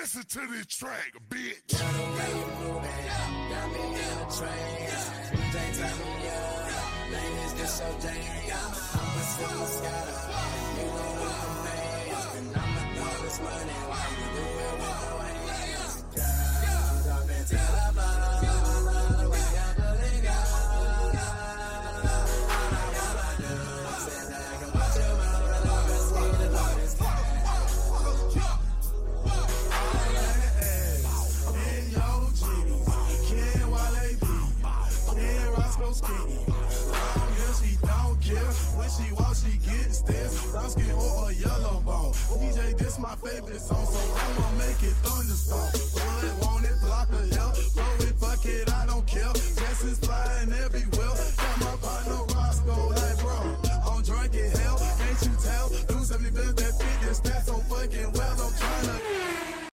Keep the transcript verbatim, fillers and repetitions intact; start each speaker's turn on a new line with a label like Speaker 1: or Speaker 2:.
Speaker 1: Listen to this track, bitch.
Speaker 2: Girl, the way you moving got me in a trance. Daytime and young, ladies, this your jam. I'm a silver scatter, you know what I'm made. And I'ma throw this money while you do it with no hands. Girl, drop it to the floor, we got to the go. All I wanna do is sit back and watch you move. The love is sweet, the love is kind.
Speaker 3: Skinny. Long hair, she don't care. When she walk, she get stiff. Brown skin or a yellow ball. D J, this my favorite song, so I'ma make it thunderstorm. Blood want it, block her